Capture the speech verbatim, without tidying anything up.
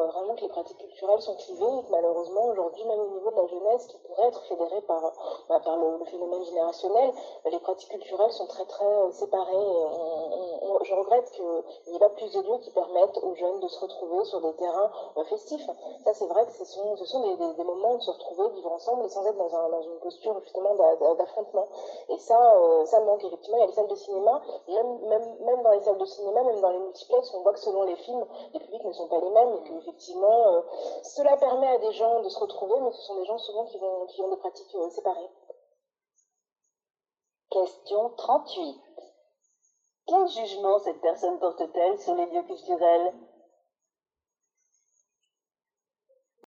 vraiment que les pratiques culturelles sont clivées et que malheureusement aujourd'hui, même au niveau de la jeunesse qui pourrait être fédérée par, bah, par le, le phénomène générationnel, les pratiques culturelles sont très très séparées. Et on, on, je regrette qu'il n'y ait pas plus de lieux qui permettent aux jeunes de se retrouver sur des terrains euh, festifs. Ça, c'est vrai que ce sont, ce sont des, des, des moments de se retrouver, vivre ensemble et sans être dans, un, dans une posture justement d'affrontement. Et ça, euh, ça manque effectivement. Il y a les salles de cinéma, même, même, même dans les salles de cinéma, même dans les multiplex, on voit que selon les films, les publics ne sont pas les mêmes et qu'effectivement, euh, cela permet à des gens de se retrouver, mais ce sont des gens souvent qui, vont, qui ont des pratiques euh, séparées. Question trente-huit. Quel jugement cette personne porte-t-elle sur les lieux culturels ?